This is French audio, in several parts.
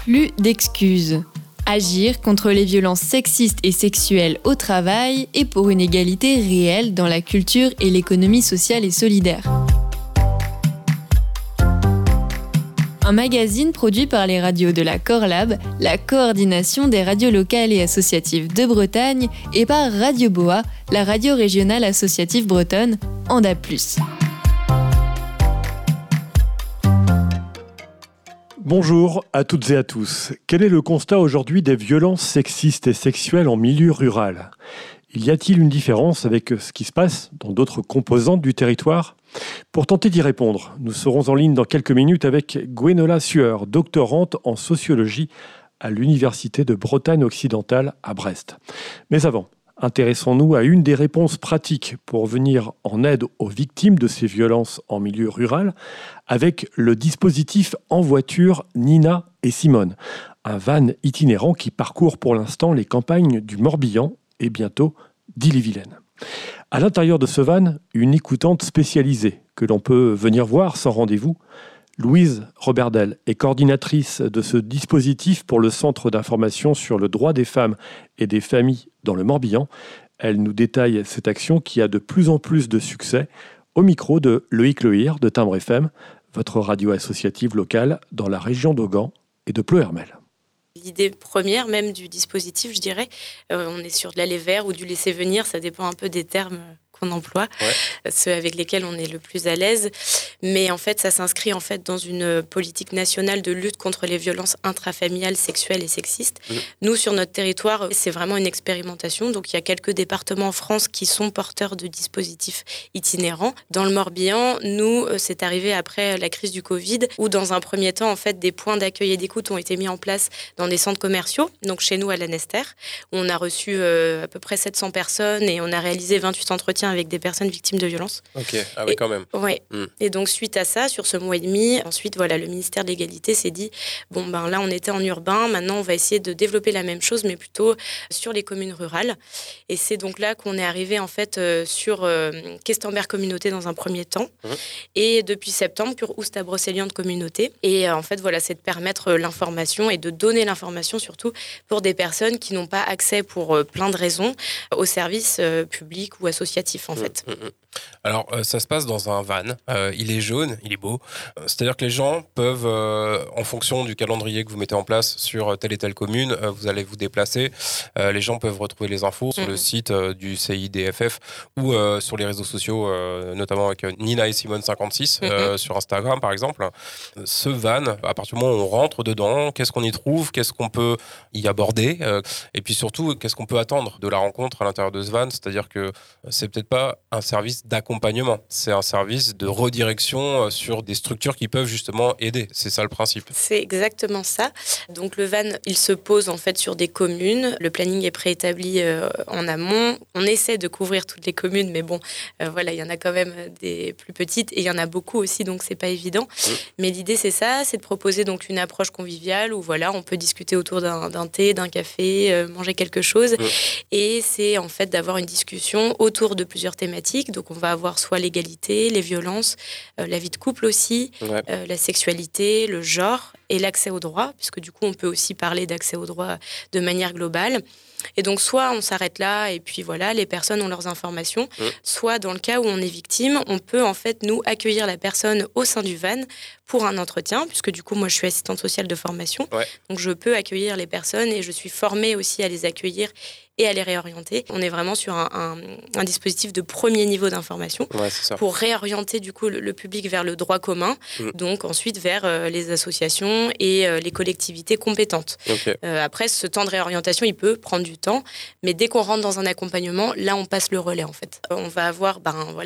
Plus d'excuses. Agir contre les violences sexistes et sexuelles au travail et pour une égalité réelle dans la culture et l'économie sociale et solidaire. Un magazine produit par les radios de la Corlab, la coordination des radios locales et associatives de Bretagne, et par Radio Boa, la radio régionale associative bretonne, en A+. Bonjour à toutes et à tous. Quel est le constat aujourd'hui des violences sexistes et sexuelles en milieu rural ? Y a-t-il une différence avec ce qui se passe dans d'autres composantes du territoire ? Pour tenter d'y répondre, nous serons en ligne dans quelques minutes avec Gwenola Sueur, doctorante en sociologie à l'Université de Bretagne occidentale à Brest. Mais avant, intéressons-nous à une des réponses pratiques pour venir en aide aux victimes de ces violences en milieu rural avec le dispositif En voiture Nina et Simone, un van itinérant qui parcourt pour l'instant les campagnes du Morbihan et bientôt d'Ille-et-Vilaine. À l'intérieur de ce van, une écoutante spécialisée que l'on peut venir voir sans rendez-vous. Louise Roberdel est coordinatrice de ce dispositif pour le Centre d'information sur le droit des femmes et des familles dans le Morbihan. Elle nous détaille cette action qui a de plus en plus de succès au micro de Loïc Lehir de Timbre FM, votre radio associative locale dans la région d'Augan et de Pleuhermel. L'idée première même du dispositif, je dirais, on est sur de l'aller vers ou du laisser venir, ça dépend un peu des termes qu'on emploie, ceux avec lesquels on est le plus à l'aise. Mais en fait, ça s'inscrit en fait dans une politique nationale de lutte contre les violences intrafamiliales, sexuelles et sexistes. Nous, sur notre territoire, c'est vraiment une expérimentation. Donc, il y a quelques départements en France qui sont porteurs de dispositifs itinérants. Dans le Morbihan, nous, c'est arrivé après la crise du Covid, où dans un premier temps, en fait, des points d'accueil et d'écoute ont été mis en place dans des centres commerciaux. Donc, chez nous, à Lanester, où on a reçu à peu près 700 personnes et on a réalisé 28 entretiens avec des personnes victimes de violences. Ok, ah oui, quand même. Ouais. Et donc, suite à ça, sur ce mois et demi, ensuite, voilà, le ministère de l'Égalité s'est dit, bon, ben là, on était en urbain, maintenant, on va essayer de développer la même chose, mais plutôt sur les communes rurales. Et c'est donc là qu'on est arrivé, en fait, sur Questemberg Communauté dans un premier temps. Et depuis septembre, sur Oustabrosseliande Communauté. Et en fait, voilà, c'est de permettre l'information et de donner l'information, surtout pour des personnes qui n'ont pas accès, pour plein de raisons, aux services publics ou associatifs, en fait. Alors, ça se passe dans un van. Il est jaune, il est beau. C'est-à-dire que les gens peuvent, en fonction du calendrier que vous mettez en place sur telle et telle commune, vous allez vous déplacer. Les gens peuvent retrouver les infos sur le site du CIDFF ou sur les réseaux sociaux, notamment avec Nina et Simone 56 sur Instagram, par exemple. Ce van, à partir du moment où on rentre dedans, qu'est-ce qu'on y trouve ? Qu'est-ce qu'on peut y aborder ? Et puis surtout, qu'est-ce qu'on peut attendre de la rencontre à l'intérieur de ce van ? C'est-à-dire que c'est peut-être pas un service d'accompagnement, c'est un service de redirection sur des structures qui peuvent justement aider. C'est ça le principe. C'est exactement ça. Donc le van, il se pose en fait sur des communes. Le planning est préétabli en amont. On essaie de couvrir toutes les communes, mais bon, voilà, il y en a quand même des plus petites et il y en a beaucoup aussi, donc c'est pas évident. Mais l'idée c'est ça, c'est de proposer donc une approche conviviale où voilà, on peut discuter autour d'un thé, d'un café, manger quelque chose. Et c'est en fait d'avoir une discussion autour de plusieurs thématiques. Donc on va avoir soit l'égalité, les violences, la vie de couple aussi, la sexualité, le genre et l'accès aux droits, puisque du coup on peut aussi parler d'accès aux droits de manière globale. Et donc soit on s'arrête là et puis voilà, les personnes ont leurs informations, soit dans le cas où on est victime, on peut en fait nous accueillir la personne au sein du van pour un entretien, puisque du coup moi je suis assistante sociale de formation, donc je peux accueillir les personnes et je suis formée aussi à les accueillir et à les réorienter. On est vraiment sur un dispositif de premier niveau d'information pour réorienter du coup le public vers le droit commun, donc ensuite vers les associations et les collectivités compétentes. Après, ce temps de réorientation, il peut prendre du temps, mais dès qu'on rentre dans un accompagnement, là on passe le relais en fait. On va avoir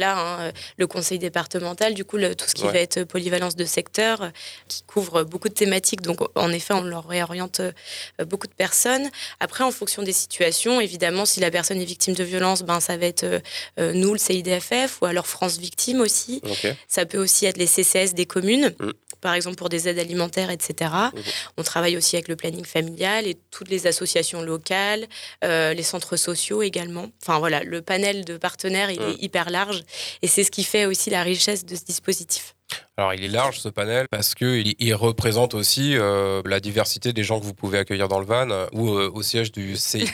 le conseil départemental, du coup tout ce qui va être polyvalence de secteur, qui couvre beaucoup de thématiques, donc en effet on leur réoriente beaucoup de personnes. Après, en fonction des situations, évidemment, si la personne est victime de violence, ça va être nous, le CIDFF, ou alors France Victime aussi. Ça peut aussi être les CCS des communes, par exemple pour des aides alimentaires, etc. On travaille aussi avec le planning familial et toutes les associations locales, les centres sociaux également. Enfin voilà, le panel de partenaires, il est hyper large et c'est ce qui fait aussi la richesse de ce dispositif. Alors, il est large, ce panel, parce qu'il représente aussi la diversité des gens que vous pouvez accueillir dans le van ou au siège du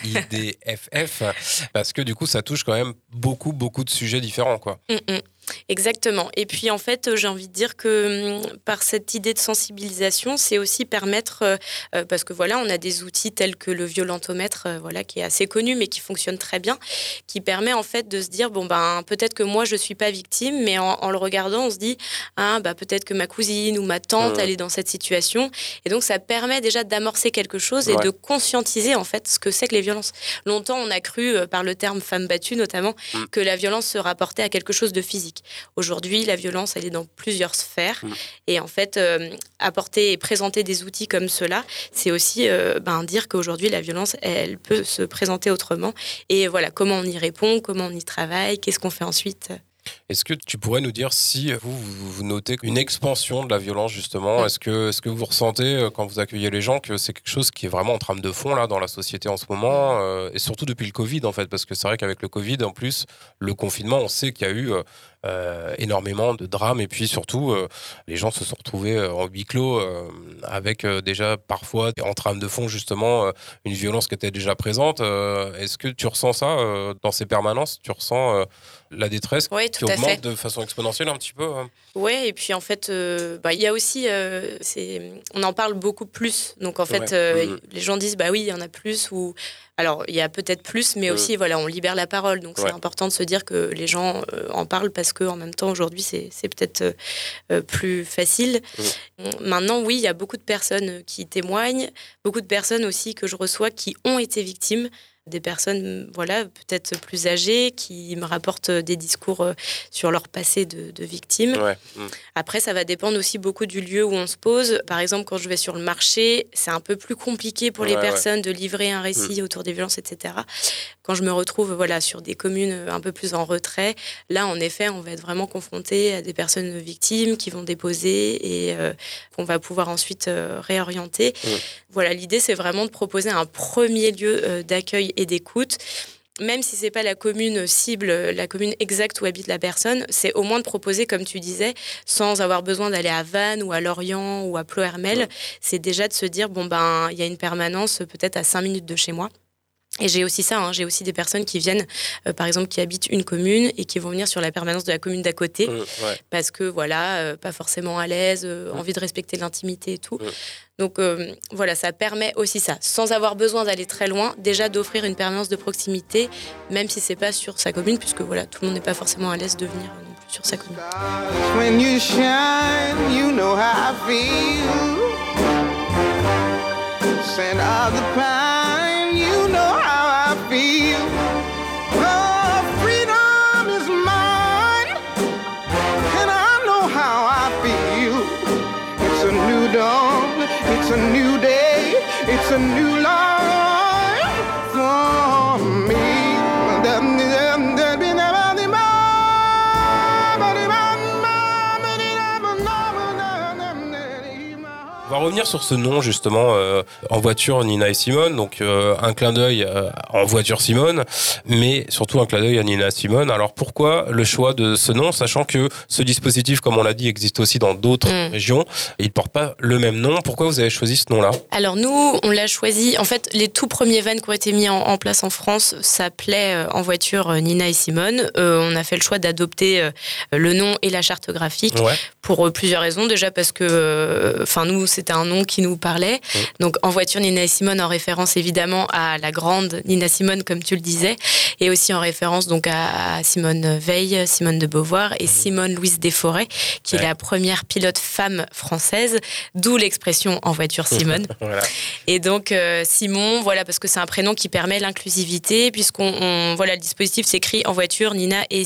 CIDFF, parce que du coup, ça touche quand même beaucoup de sujets différents, quoi. Exactement. Et puis en fait, j'ai envie de dire que par cette idée de sensibilisation, c'est aussi permettre, parce que voilà, on a des outils tels que le violentomètre, voilà, qui est assez connu mais qui fonctionne très bien, qui permet en fait de se dire bon ben peut-être que moi je suis pas victime, mais en le regardant, on se dit peut-être que ma cousine ou ma tante elle est dans cette situation, et donc ça permet déjà d'amorcer quelque chose et de conscientiser en fait ce que c'est que les violences. Longtemps, on a cru par le terme femme battue notamment que la violence se rapportait à quelque chose de physique. Aujourd'hui, la violence, elle est dans plusieurs sphères. Et en fait, apporter et présenter des outils comme cela, c'est aussi dire qu'aujourd'hui, la violence, elle peut se présenter autrement. Et voilà, comment on y répond, comment on y travaille, qu'est-ce qu'on fait ensuite. Est-ce que tu pourrais nous dire si vous notez une expansion de la violence, justement? Est-ce que vous ressentez, quand vous accueillez les gens, que c'est quelque chose qui est vraiment en trame de fond là, dans la société en ce moment, et surtout depuis le Covid, en fait? Parce que c'est vrai qu'avec le Covid, en plus, le confinement, on sait qu'il y a eu énormément de drames, et puis surtout, les gens se sont retrouvés en huis clos, avec déjà parfois, en trame de fond, justement, une violence qui était déjà présente. Est-ce que tu ressens ça dans ces permanences? Tu ressens la détresse qui augmente de façon exponentielle un petit peu? Oui, et puis en fait, il y a aussi, on en parle beaucoup plus. Donc en fait, les gens disent, oui, il y en a plus. Alors, il y a peut-être plus, mais aussi, voilà, on libère la parole. Donc c'est important de se dire que les gens en parlent parce qu'en même temps, aujourd'hui, c'est peut-être plus facile. Maintenant, oui, il y a beaucoup de personnes qui témoignent, beaucoup de personnes aussi que je reçois qui ont été victimes. Des personnes, voilà, peut-être plus âgées, qui me rapportent des discours sur leur passé de victimes. Après, ça va dépendre aussi beaucoup du lieu où on se pose. Par exemple, quand je vais sur le marché, c'est un peu plus compliqué pour les personnes de livrer un récit autour des violences, etc. Quand je me retrouve, voilà, sur des communes un peu plus en retrait, là, en effet, on va être vraiment confronté à des personnes victimes qui vont déposer et qu'on va pouvoir ensuite réorienter. Voilà, l'idée, c'est vraiment de proposer un premier lieu d'accueil et d'écoute. Même si c'est pas la commune cible, la commune exacte où habite la personne, c'est au moins de proposer, comme tu disais, sans avoir besoin d'aller à Vannes ou à Lorient ou à Ploërmel, c'est déjà de se dire, il y a une permanence peut-être à 5 minutes de chez moi. Et j'ai aussi ça, j'ai aussi des personnes qui viennent, par exemple, qui habitent une commune et qui vont venir sur la permanence de la commune d'à côté, parce que, voilà, pas forcément à l'aise, envie de respecter l'intimité et tout. Donc, voilà, ça permet aussi ça, sans avoir besoin d'aller très loin, déjà d'offrir une permanence de proximité, même si c'est pas sur sa commune, puisque, voilà, tout le monde n'est pas forcément à l'aise de venir non plus sur sa commune. When you shine, you know how I feel. Send out the pine, you know how I feel. Oh, freedom is mine, and I know how I feel. It's a new dawn, it's a new day, it's a new life for me. On va revenir sur ce nom, justement, En voiture, Nina et Simone. Donc, un clin d'œil En voiture Simone, mais surtout un clin d'œil à Nina Simone. Alors, pourquoi le choix de ce nom, sachant que ce dispositif, comme on l'a dit, existe aussi dans d'autres régions, et il ne porte pas le même nom. Pourquoi vous avez choisi ce nom-là? Alors, nous, on l'a choisi. En fait, les tout premiers vans qui ont été mis en place en France s'appelaient En voiture, Nina et Simone. On a fait le choix d'adopter le nom et la charte graphique pour plusieurs raisons. Déjà parce que, nous, c'était un nom qui nous parlait. Donc, En voiture, Nina et Simone, en référence évidemment à la grande Nina Simone, comme tu le disais, et aussi en référence donc à Simone Veil, Simone de Beauvoir et Simone Louise Desforêts, qui est la première pilote femme française, d'où l'expression En voiture Simone. Et donc, Simon, voilà, parce que c'est un prénom qui permet l'inclusivité, le dispositif s'écrit En voiture, Nina et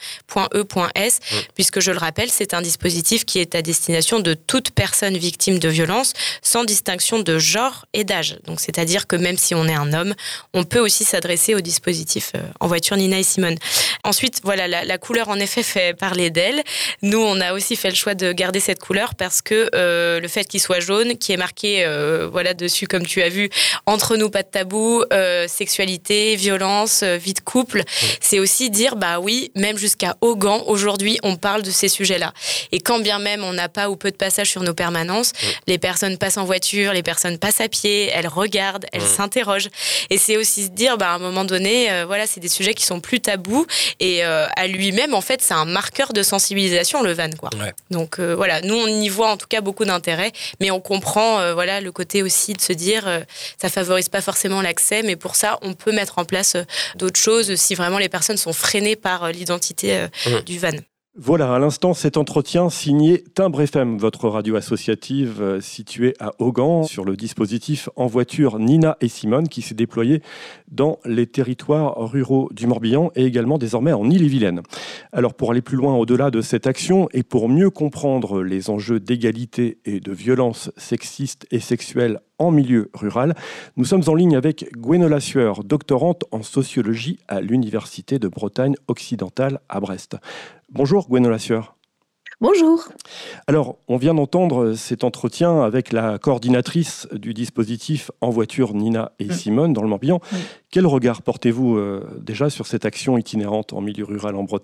Simon.e.s, puisque je le rappelle, c'est un dispositif qui est à destination de toute personne victime de violence, sans distinction de genre et d'âge. Donc, c'est-à-dire que même si on est un homme, on peut aussi s'adresser au dispositif En voiture Nina et Simone. Ensuite, voilà, la couleur en effet fait parler d'elle. Nous, on a aussi fait le choix de garder cette couleur parce que le fait qu'il soit jaune, qui est marqué voilà, dessus, comme tu as vu, entre nous, pas de tabou, sexualité, violence, vie de couple, c'est aussi dire, bah oui, même jusqu'à Augan, aujourd'hui, on parle de ces sujets-là. Et quand bien même on n'a pas ou peu de passages sur nos permanences, les personnes passent en voiture, les personnes passent à pied, elles regardent, elles s'interrogent. Et c'est aussi se dire, bah, à un moment donné, voilà, c'est des sujets qui sont plus tabous. Et à lui-même, en fait, c'est un marqueur de sensibilisation, le van, quoi. Ouais. Donc voilà, nous, on y voit en tout cas beaucoup d'intérêt, mais on comprend voilà, le côté aussi de se dire, ça favorise pas forcément l'accès, mais pour ça, on peut mettre en place d'autres choses si vraiment les personnes sont freinées par l'identité du van. Voilà, à l'instant, cet entretien signé Timbre FM, votre radio associative située à Augan, sur le dispositif En voiture Nina et Simone, qui s'est déployé dans les territoires ruraux du Morbihan et également désormais en Ille-et-Vilaine. Alors, pour aller plus loin au-delà de cette action et pour mieux comprendre les enjeux d'égalité et de violence sexistes et sexuelles en milieu rural, nous sommes en ligne avec Gwenola Sueur, doctorante en sociologie à l'Université de Bretagne occidentale à Brest. Bonjour Gwenola Sueur. Bonjour. Alors, on vient d'entendre cet entretien avec la coordinatrice du dispositif En voiture Nina et Simone dans le Morbihan. Quel regard portez-vous déjà sur cette action itinérante en milieu rural en Bretagne ?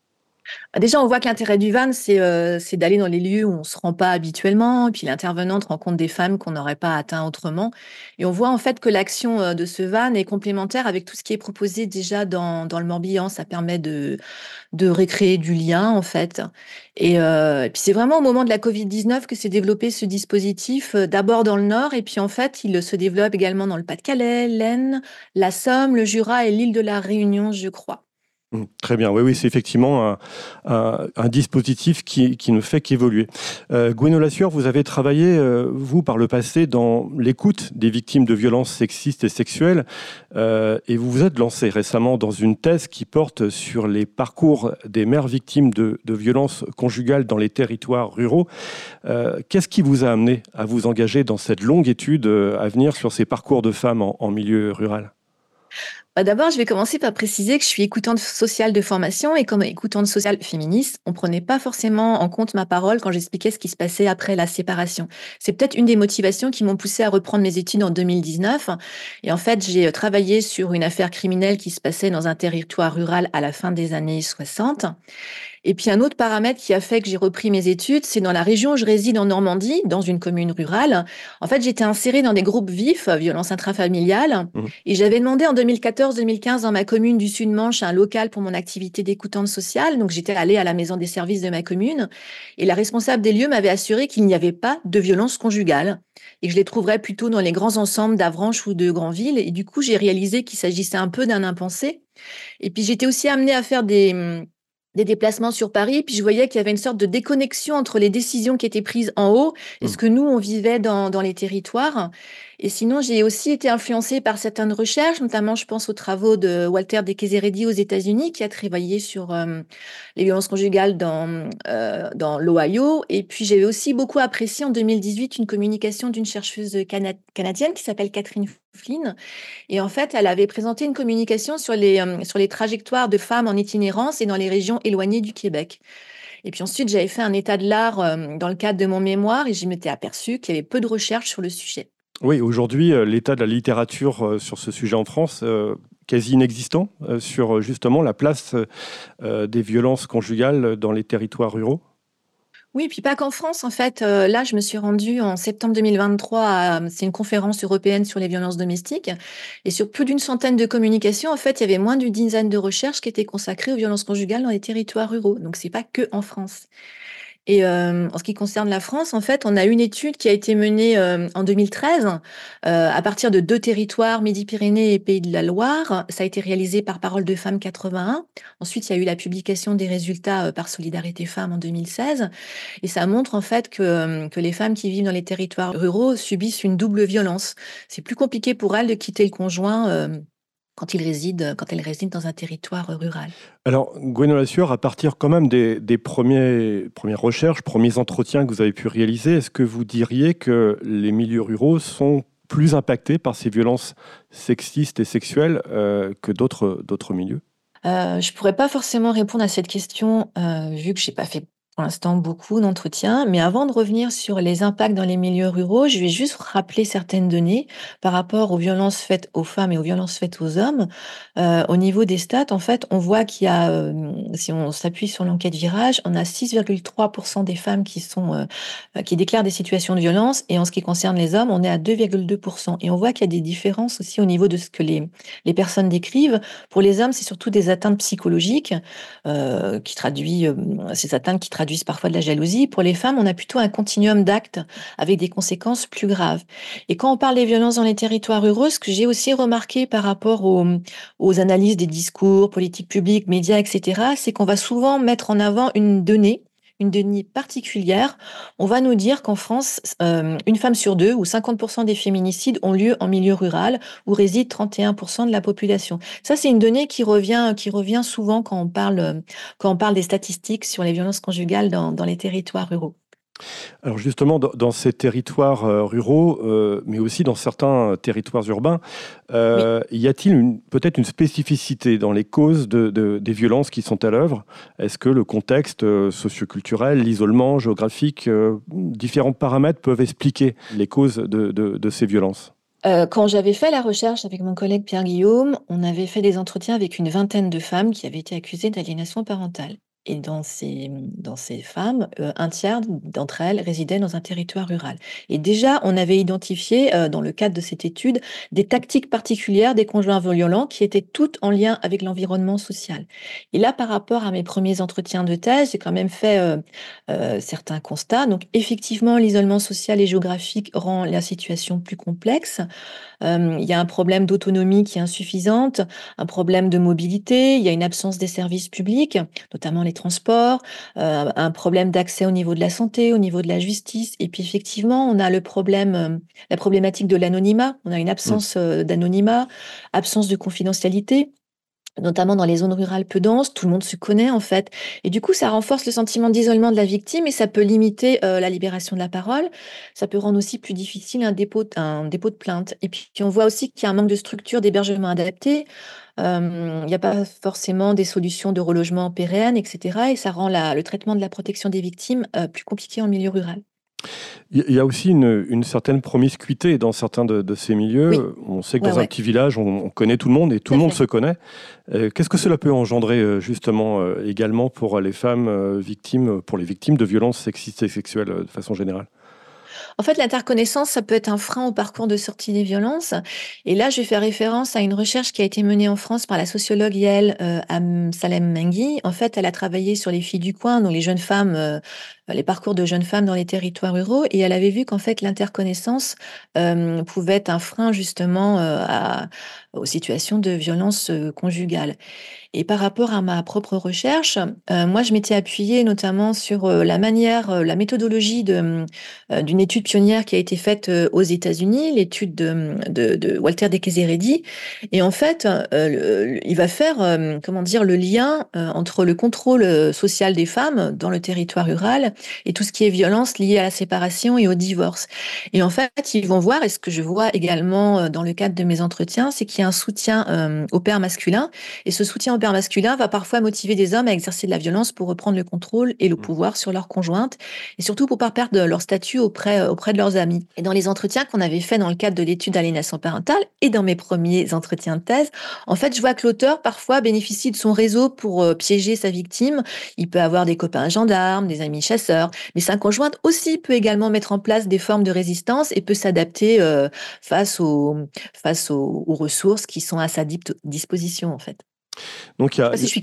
Déjà, on voit que l'intérêt du van, c'est d'aller dans les lieux où on ne se rend pas habituellement. Et puis, l'intervenante rencontre des femmes qu'on n'aurait pas atteintes autrement. Et on voit en fait que l'action de ce van est complémentaire avec tout ce qui est proposé déjà dans le Morbihan. Ça permet de recréer du lien, en fait. Et puis, c'est vraiment au moment de la Covid-19 que s'est développé ce dispositif, d'abord dans le Nord. Et puis, en fait, il se développe également dans le Pas-de-Calais, l'Aisne, la Somme, le Jura et l'île de la Réunion, je crois. Très bien, oui, c'est effectivement un dispositif qui ne fait qu'évoluer. Gwenola Sueur, vous avez travaillé, vous, par le passé, dans l'écoute des victimes de violences sexistes et sexuelles, et vous vous êtes lancé récemment dans une thèse qui porte sur les parcours des mères victimes de violences conjugales dans les territoires ruraux. Qu'est-ce qui vous a amené à vous engager dans cette longue étude à venir sur ces parcours de femmes en milieu rural ? D'abord, je vais commencer par préciser que je suis écoutante sociale de formation et comme écoutante sociale féministe, on ne prenait pas forcément en compte ma parole quand j'expliquais ce qui se passait après la séparation. C'est peut-être une des motivations qui m'ont poussée à reprendre mes études en 2019. Et en fait, j'ai travaillé sur une affaire criminelle qui se passait dans un territoire rural à la fin des années 60. Et puis un autre paramètre qui a fait que j'ai repris mes études, c'est dans la région où je réside en Normandie, dans une commune rurale. En fait, j'étais insérée dans des groupes vifs, violences intrafamiliales, et j'avais demandé en 2014-2015 dans ma commune du Sud-Manche un local pour mon activité d'écoutante sociale. Donc j'étais allée à la maison des services de ma commune, et la responsable des lieux m'avait assuré qu'il n'y avait pas de violence conjugale, et que je les trouverais plutôt dans les grands ensembles d'Avranches ou de Granville. Et du coup, j'ai réalisé qu'il s'agissait un peu d'un impensé. Et puis j'étais aussi amenée à faire des déplacements sur Paris, puis je voyais qu'il y avait une sorte de déconnexion entre les décisions qui étaient prises en haut et ce que nous, on vivait dans les territoires. Et sinon, j'ai aussi été influencée par certaines recherches, notamment je pense aux travaux de Walter De Queseredi aux États-Unis, qui a travaillé sur les violences conjugales dans l'Ohio. Et puis j'avais aussi beaucoup apprécié en 2018 une communication d'une chercheuse canadienne qui s'appelle Catherine Flynn. Et en fait, elle avait présenté une communication sur les trajectoires de femmes en itinérance et dans les régions éloignées du Québec. Et puis ensuite, j'avais fait un état de l'art dans le cadre de mon mémoire et je m'étais aperçue qu'il y avait peu de recherches sur le sujet. Oui, aujourd'hui, l'état de la littérature sur ce sujet en France, quasi inexistant, sur justement la place des violences conjugales dans les territoires ruraux. Oui, puis pas qu'en France, en fait. Là, je me suis rendue en septembre 2023 c'est une conférence européenne sur les violences domestiques. Et sur plus d'une centaine de communications, en fait, il y avait moins d'une dizaine de recherches qui étaient consacrées aux violences conjugales dans les territoires ruraux. Donc, c'est pas que en France. Et en ce qui concerne la France, en fait, on a une étude qui a été menée en 2013 à partir de 2 territoires, Midi-Pyrénées et Pays de la Loire. Ça a été réalisé par Parole de Femmes 81. Ensuite, il y a eu la publication des résultats par Solidarité Femmes en 2016. Et ça montre en fait que les femmes qui vivent dans les territoires ruraux subissent une double violence. C'est plus compliqué pour elles de quitter le conjoint quand elles résident dans un territoire rural. Alors, Gwénola Sueur, à partir quand même des premières recherches, premiers entretiens que vous avez pu réaliser, est-ce que vous diriez que les milieux ruraux sont plus impactés par ces violences sexistes et sexuelles que d'autres milieux? Je ne pourrais pas forcément répondre à cette question, vu que je n'ai pas fait pour l'instant beaucoup d'entretiens. Mais avant de revenir sur les impacts dans les milieux ruraux, je vais juste rappeler certaines données par rapport aux violences faites aux femmes et aux violences faites aux hommes. Au niveau des stats, en fait, on voit qu'il y a, si on s'appuie sur l'enquête Virage, on a 6,3% des femmes qui déclarent des situations de violence. Et en ce qui concerne les hommes, on est à 2,2%. Et on voit qu'il y a des différences aussi au niveau de ce que les personnes décrivent. Pour les hommes, c'est surtout des atteintes psychologiques, ces atteintes qui traduisent parfois de la jalousie. Pour les femmes, on a plutôt un continuum d'actes avec des conséquences plus graves. Et quand on parle des violences dans les territoires ruraux, ce que j'ai aussi remarqué par rapport aux analyses des discours, politiques publiques, médias, etc., c'est qu'on va souvent mettre en avant une donnée particulière. On va nous dire qu'en France, une femme sur deux ou 50% des féminicides ont lieu en milieu rural où réside 31% de la population. Ça, c'est une donnée qui revient souvent quand on parle des statistiques sur les violences conjugales dans les territoires ruraux. Alors justement, dans ces territoires ruraux, mais aussi dans certains territoires urbains, y a-t-il peut-être une spécificité dans les causes des violences qui sont à l'œuvre? Est-ce que le contexte socioculturel, l'isolement géographique, différents paramètres peuvent expliquer les causes de ces violences? Quand j'avais fait la recherche avec mon collègue Pierre Guillaume, on avait fait des entretiens avec une vingtaine de femmes qui avaient été accusées d'aliénation parentale. Et dans ces femmes, un tiers d'entre elles résidaient dans un territoire rural. Et déjà, on avait identifié, dans le cadre de cette étude, des tactiques particulières des conjoints violents qui étaient toutes en lien avec l'environnement social. Et là, par rapport à mes premiers entretiens de thèse, j'ai quand même fait certains constats. Donc, effectivement, l'isolement social et géographique rend la situation plus complexe. Il y a un problème d'autonomie qui est insuffisante, un problème de mobilité, il y a une absence des services publics, notamment les transports, un problème d'accès au niveau de la santé, au niveau de la justice. Et puis effectivement, on a la problématique de l'anonymat. On a une absence d'anonymat, absence de confidentialité, notamment dans les zones rurales peu denses, tout le monde se connaît en fait. Et du coup, ça renforce le sentiment d'isolement de la victime et ça peut limiter la libération de la parole. Ça peut rendre aussi plus difficile un dépôt de plainte. Et puis, on voit aussi qu'il y a un manque de structure d'hébergement adapté. Il n'y a pas forcément des solutions de relogement pérennes, etc. Et ça rend le traitement de la protection des victimes plus compliqué en milieu rural. Il y a aussi une certaine promiscuité dans certains de ces milieux. Oui. On sait que dans un petit village, on connaît tout le monde et tout le monde se connaît. Qu'est-ce que cela peut engendrer justement également pour les femmes victimes, pour les victimes de violences sexistes et sexuelles de façon générale? En fait, l'interconnaissance, ça peut être un frein au parcours de sortie des violences. Et là, je vais faire référence à une recherche qui a été menée en France par la sociologue Yael Salem Menghi. En fait, elle a travaillé sur les filles du coin, donc les jeunes femmes, les parcours de jeunes femmes dans les territoires ruraux. Et elle avait vu qu'en fait, l'interconnaissance pouvait être un frein justement aux situations de violence conjugale. Et par rapport à ma propre recherche, moi, je m'étais appuyée notamment sur la méthodologie d'une étude pionnière qui a été faite aux États-Unis, l'étude de Walter Dekezeredi. Et en fait, il va faire, le lien entre le contrôle social des femmes dans le territoire rural et tout ce qui est violence liée à la séparation et au divorce. Et en fait, ils vont voir, et ce que je vois également dans le cadre de mes entretiens, c'est qu'il y a un soutien au père masculin. Et ce soutien au père masculin va parfois motiver des hommes à exercer de la violence pour reprendre le contrôle et le pouvoir sur leur conjointe, et surtout pour ne pas perdre leur statut auprès de leurs amis. Et dans les entretiens qu'on avait fait dans le cadre de l'étude d'aliénation parentale et dans mes premiers entretiens de thèse, en fait, je vois que l'auteur parfois bénéficie de son réseau pour piéger sa victime. Il peut avoir des copains gendarmes, des amis chasseurs, mais sa conjointe aussi peut également mettre en place des formes de résistance et peut s'adapter face aux ressources qui sont à sa disposition, en fait. Donc, je ne sais pas si je suis claire.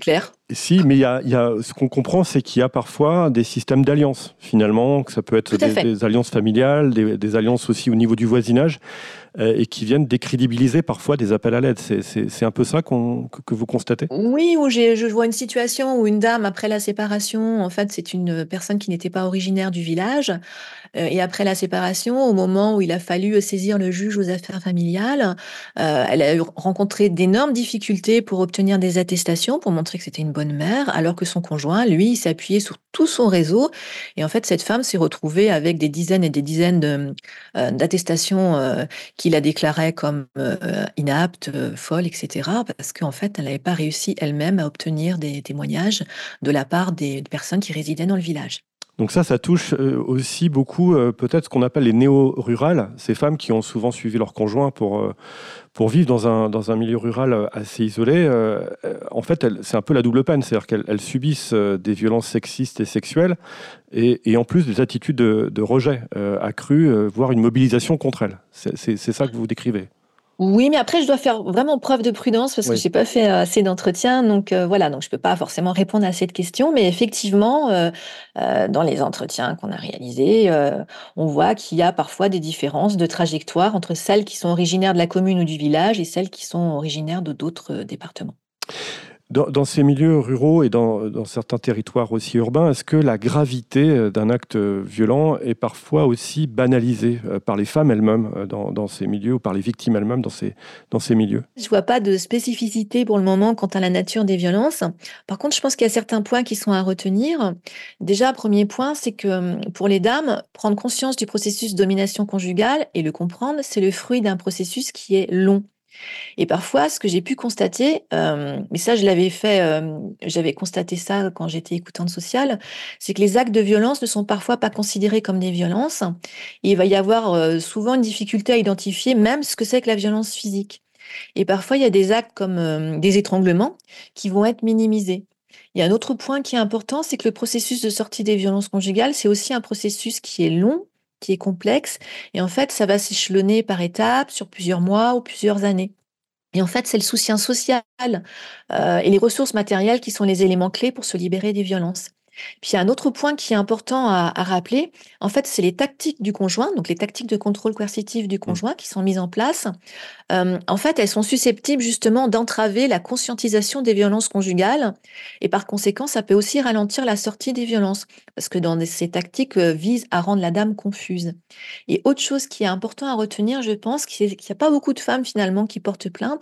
Si, mais ce qu'on comprend, c'est qu'il y a parfois des systèmes d'alliances, finalement, que ça peut être des alliances familiales, des alliances aussi au niveau du voisinage, et qui viennent décrédibiliser parfois des appels à l'aide. C'est un peu ça que vous constatez ? Oui, où je vois une situation où une dame, après la séparation, en fait, c'est une personne qui n'était pas originaire du village. Et après la séparation, au moment où il a fallu saisir le juge aux affaires familiales, elle a rencontré d'énormes difficultés pour obtenir des attestations, pour montrer que c'était une bonne mère, alors que son conjoint, lui, il s'est appuyé sur tout son réseau. Et en fait, cette femme s'est retrouvée avec des dizaines et des dizaines d'attestations qui la déclaraient comme inapte, folle, etc. Parce qu'en fait, elle n'avait pas réussi elle-même à obtenir des témoignages de la part des personnes qui résidaient dans le village. Donc ça touche aussi beaucoup peut-être ce qu'on appelle les néo-rurales, ces femmes qui ont souvent suivi leur conjoint pour vivre dans un milieu rural assez isolé. En fait, c'est un peu la double peine, c'est-à-dire qu'elles subissent des violences sexistes et sexuelles et en plus des attitudes de rejet accrues, voire une mobilisation contre elles. C'est ça que vous décrivez. Oui, mais après, je dois faire vraiment preuve de prudence parce que j'ai pas fait assez d'entretiens. Donc voilà, donc je peux pas forcément répondre à cette question. Mais effectivement, dans les entretiens qu'on a réalisés, on voit qu'il y a parfois des différences de trajectoire entre celles qui sont originaires de la commune ou du village et celles qui sont originaires de d'autres départements. Dans ces milieux ruraux et dans certains territoires aussi urbains, est-ce que la gravité d'un acte violent est parfois aussi banalisée par les femmes elles-mêmes dans ces milieux ou par les victimes elles-mêmes dans ces milieux ? Je ne vois pas de spécificité pour le moment quant à la nature des violences. Par contre, je pense qu'il y a certains points qui sont à retenir. Déjà, premier point, c'est que pour les dames, prendre conscience du processus de domination conjugale et le comprendre, c'est le fruit d'un processus qui est long. Et parfois, ce que j'ai pu constater, mais ça je l'avais fait, j'avais constaté ça quand j'étais écoutante sociale, c'est que les actes de violence ne sont parfois pas considérés comme des violences. Et il va y avoir souvent une difficulté à identifier même ce que c'est que la violence physique. Et parfois, il y a des actes comme des étranglements qui vont être minimisés. Il y a un autre point qui est important, c'est que le processus de sortie des violences conjugales, c'est aussi un processus qui est long, qui est complexe, et en fait, ça va s'échelonner par étapes, sur plusieurs mois ou plusieurs années. Et en fait, c'est le soutien social et les ressources matérielles qui sont les éléments clés pour se libérer des violences. Puis il y a un autre point qui est important à rappeler, en fait, c'est les tactiques du conjoint, donc les tactiques de contrôle coercitif du conjoint qui sont mises en place. En fait, elles sont susceptibles justement d'entraver la conscientisation des violences conjugales et par conséquent, ça peut aussi ralentir la sortie des violences parce que ces tactiques visent à rendre la dame confuse. Et autre chose qui est important à retenir, je pense, qu'il n'y a pas beaucoup de femmes finalement qui portent plainte.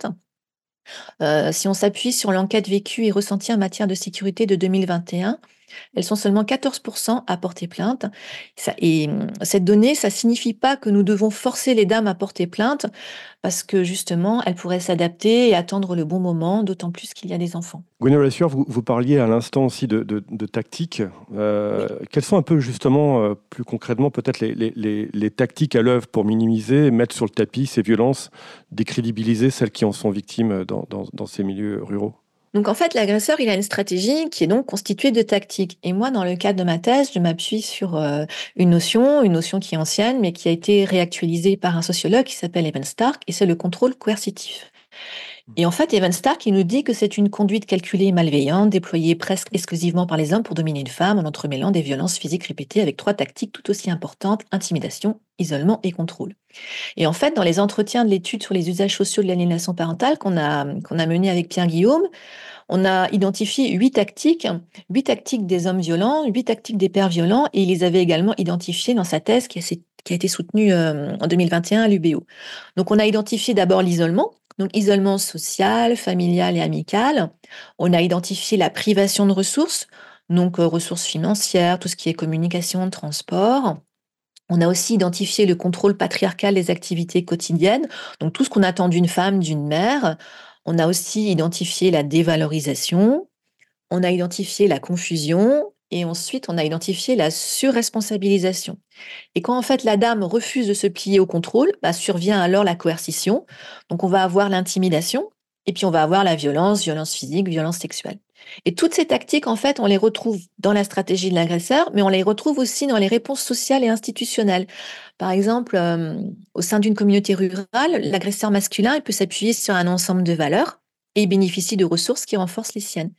Si on s'appuie sur l'enquête vécue et ressentie en matière de sécurité de 2021, elles sont seulement 14% à porter plainte. Cette donnée, ça signifie pas que nous devons forcer les dames à porter plainte, parce que justement, elles pourraient s'adapter et attendre le bon moment, d'autant plus qu'il y a des enfants. Gwénola Sueur, vous parliez à l'instant aussi de tactiques. Quelles sont un peu justement, plus concrètement, peut-être les tactiques à l'œuvre pour minimiser, mettre sur le tapis ces violences, décrédibiliser celles qui en sont victimes dans ces milieux ruraux ? Donc en fait, l'agresseur, il a une stratégie qui est donc constituée de tactiques. Et moi, dans le cadre de ma thèse, je m'appuie sur une notion qui est ancienne, mais qui a été réactualisée par un sociologue qui s'appelle Evan Stark, et c'est le contrôle coercitif. Et en fait, Evan Stark, il nous dit que c'est une conduite calculée et malveillante, déployée presque exclusivement par les hommes pour dominer une femme en entremêlant des violences physiques répétées avec 3 tactiques tout aussi importantes, intimidation, isolement et contrôle. Et en fait, dans les entretiens de l'étude sur les usages sociaux de l'aliénation parentale qu'on a mené avec Pierre Guillaume, on a identifié 8 tactiques des hommes violents, 8 tactiques des pères violents, et il les avait également identifiées dans sa thèse qui a été soutenue en 2021 à l'UBO. Donc on a identifié d'abord l'isolement, donc isolement social, familial et amical. On a identifié la privation de ressources, donc ressources financières, tout ce qui est communication, transport. On a aussi identifié le contrôle patriarcal des activités quotidiennes, donc tout ce qu'on attend d'une femme, d'une mère. On a aussi identifié la dévalorisation, on a identifié la confusion et ensuite on a identifié la surresponsabilisation. Et quand en fait la dame refuse de se plier au contrôle, survient alors la coercition. Donc on va avoir l'intimidation et puis on va avoir la violence physique, violence sexuelle. Et toutes ces tactiques, en fait, on les retrouve dans la stratégie de l'agresseur, mais on les retrouve aussi dans les réponses sociales et institutionnelles. Par exemple, au sein d'une communauté rurale, l'agresseur masculin il peut s'appuyer sur un ensemble de valeurs et il bénéficie de ressources qui renforcent les siennes.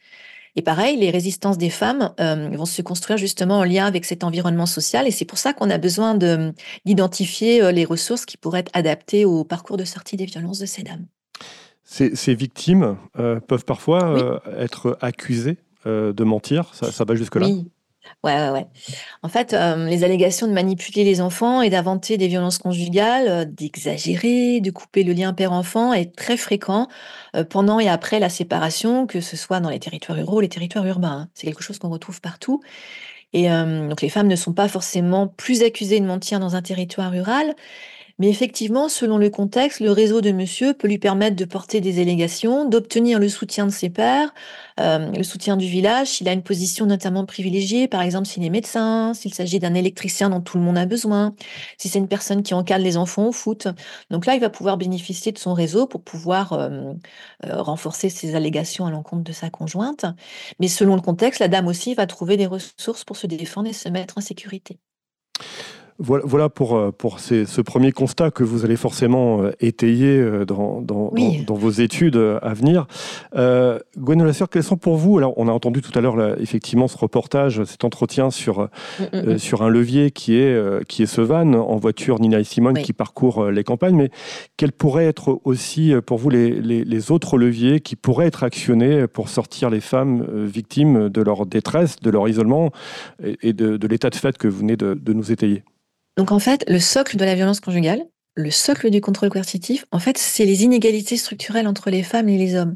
Et pareil, les résistances des femmes vont se construire justement en lien avec cet environnement social. Et c'est pour ça qu'on a besoin d'identifier les ressources qui pourraient être adaptées au parcours de sortie des violences de ces dames. Ces victimes peuvent parfois Oui. être accusées de mentir. Ça va jusque-là? Oui. Ouais. En fait, les allégations de manipuler les enfants et d'inventer des violences conjugales, d'exagérer, de couper le lien père-enfant est très fréquent, pendant et après la séparation, que ce soit dans les territoires ruraux ou les territoires urbains, hein. C'est quelque chose qu'on retrouve partout et donc les femmes ne sont pas forcément plus accusées de mentir dans un territoire rural. Mais effectivement, selon le contexte, le réseau de monsieur peut lui permettre de porter des allégations, d'obtenir le soutien de ses pairs, le soutien du village, s'il a une position notamment privilégiée, par exemple s'il est médecin, s'il s'agit d'un électricien dont tout le monde a besoin, si c'est une personne qui encadre les enfants au foot. Donc là, il va pouvoir bénéficier de son réseau pour pouvoir renforcer ses allégations à l'encontre de sa conjointe. Mais selon le contexte, la dame aussi va trouver des ressources pour se défendre et se mettre en sécurité. Voilà pour ce premier constat que vous allez forcément étayer dans vos études à venir. Gwenole Lasseur, quels sont pour vous, alors on a entendu tout à l'heure là, effectivement ce reportage, cet entretien sur un levier qui est ce van en voiture Nina et Simone qui parcourt les campagnes, mais quels pourraient être aussi pour vous les autres leviers qui pourraient être actionnés pour sortir les femmes victimes de leur détresse, de leur isolement et de l'état de fait que vous venez de nous étayer? Donc en fait, le socle de la violence conjugale, le socle du contrôle coercitif, en fait, c'est les inégalités structurelles entre les femmes et les hommes.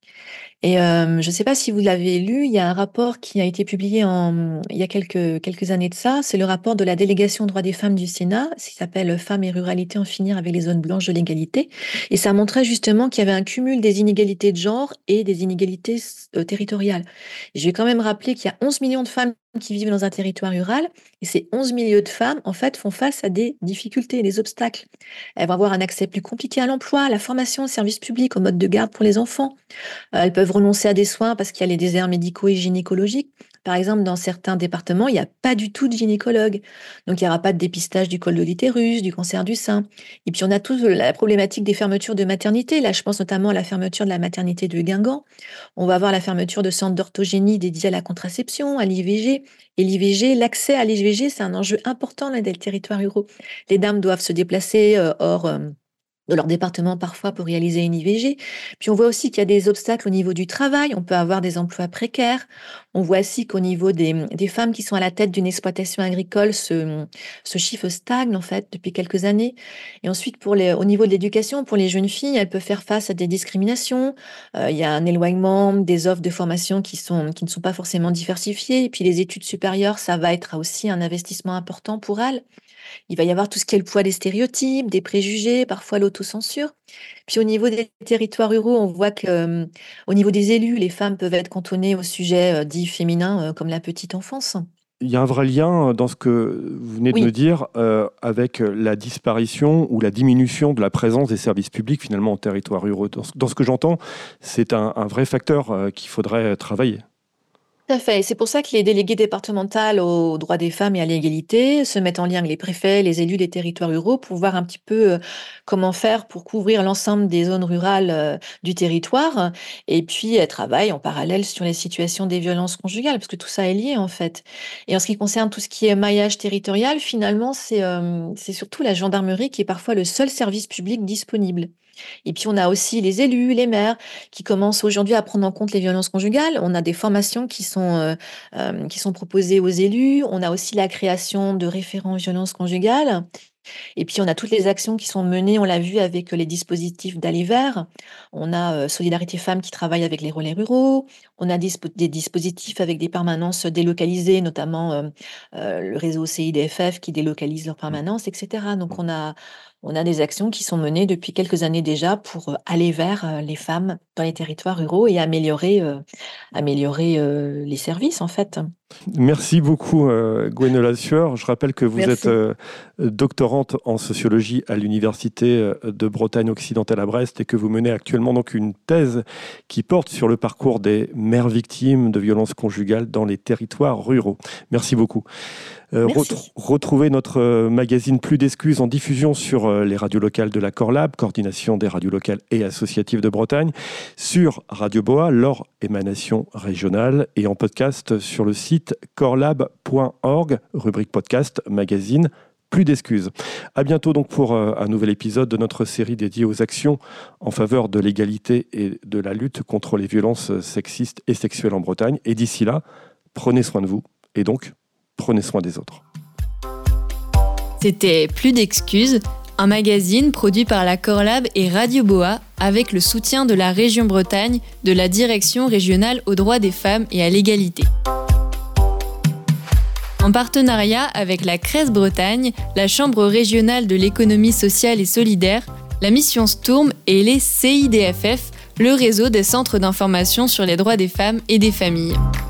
Et je ne sais pas si vous l'avez lu, il y a un rapport qui a été publié il y a quelques années de ça. C'est le rapport de la délégation aux droits des femmes du Sénat, qui s'appelle Femmes et ruralité, en finir avec les zones blanches de l'égalité. Et ça montrait justement qu'il y avait un cumul des inégalités de genre et des inégalités territoriales. Et je vais quand même rappeler qu'il y a 11 millions de femmes qui vivent dans un territoire rural. Et ces 11 millions de femmes, en fait, font face à des difficultés, des obstacles. Elles vont avoir un accès plus compliqué à l'emploi, à la formation, aux services publics, aux modes de garde pour les enfants. Elles peuvent renoncer à des soins parce qu'il y a les déserts médicaux et gynécologiques. Par exemple, dans certains départements, il n'y a pas du tout de gynécologue. Donc, il n'y aura pas de dépistage du col de l'utérus, du cancer du sein. Et puis, on a toute la problématique des fermetures de maternité. Là, je pense notamment à la fermeture de la maternité de Guingamp. On va avoir la fermeture de centres d'orthogénie dédiés à la contraception, à l'IVG. Et l'IVG, l'accès à l'IVG, c'est un enjeu important dans les territoires ruraux. Les dames doivent se déplacer hors de leur département parfois pour réaliser une IVG. Puis on voit aussi qu'il y a des obstacles au niveau du travail, on peut avoir des emplois précaires. On voit aussi qu'au niveau des femmes qui sont à la tête d'une exploitation agricole, ce chiffre stagne en fait depuis quelques années. Et ensuite, au niveau de l'éducation, pour les jeunes filles, elles peuvent faire face à des discriminations. Il y a un éloignement des offres de formation qui ne sont pas forcément diversifiées. Et puis les études supérieures, ça va être aussi un investissement important pour elles. Il va y avoir tout ce qui est le poids des stéréotypes, des préjugés, parfois l'autocensure. Puis au niveau des territoires ruraux, on voit que au niveau des élus, les femmes peuvent être cantonnées aux sujets dits féminins, comme la petite enfance. Il y a un vrai lien dans ce que vous venez de me dire avec la disparition ou la diminution de la présence des services publics finalement en territoires ruraux. Dans ce que j'entends, c'est un vrai facteur qu'il faudrait travailler. Tout à fait. Et c'est pour ça que les délégués départementales aux droits des femmes et à l'égalité se mettent en lien avec les préfets, les élus des territoires ruraux pour voir un petit peu comment faire pour couvrir l'ensemble des zones rurales du territoire. Et puis, elles travaillent en parallèle sur les situations des violences conjugales, parce que tout ça est lié en fait. Et en ce qui concerne tout ce qui est maillage territorial, finalement, c'est surtout la gendarmerie qui est parfois le seul service public disponible. Et puis, on a aussi les élus, les maires, qui commencent aujourd'hui à prendre en compte les violences conjugales. On a des formations qui sont proposées aux élus. On a aussi la création de référents violences conjugales. Et puis, on a toutes les actions qui sont menées, on l'a vu avec les dispositifs d'Aller Vert. On a Solidarité Femmes qui travaille avec les relais ruraux. On a des dispositifs avec des permanences délocalisées, notamment le réseau CIDFF qui délocalise leurs permanences, etc. Donc, on a des actions qui sont menées depuis quelques années déjà pour aller vers les femmes dans les territoires ruraux et améliorer les services, en fait. Merci beaucoup, Gwenole Lasseur. Je rappelle que vous êtes doctorante en sociologie à l'Université de Bretagne occidentale à Brest et que vous menez actuellement donc une thèse qui porte sur le parcours des mères victimes de violences conjugales dans les territoires ruraux. Merci beaucoup. Retrouvez notre magazine Plus d'excuses en diffusion sur les radios locales de la Corlab, coordination des radios locales et associatives de Bretagne, sur Radio Boa, leur émanation régionale, et en podcast sur le site corlab.org, rubrique podcast, magazine Plus d'excuses. À bientôt donc pour un nouvel épisode de notre série dédiée aux actions en faveur de l'égalité et de la lutte contre les violences sexistes et sexuelles en Bretagne. Et d'ici là, prenez soin de vous et donc prenez soin des autres. C'était Plus d'excuses, un magazine produit par la Corlab et Radio Boa avec le soutien de la région Bretagne, de la Direction régionale aux droits des femmes et à l'égalité. En partenariat avec la CRES Bretagne, la Chambre régionale de l'économie sociale et solidaire, la mission Sturm et les CIDFF, le réseau des centres d'information sur les droits des femmes et des familles.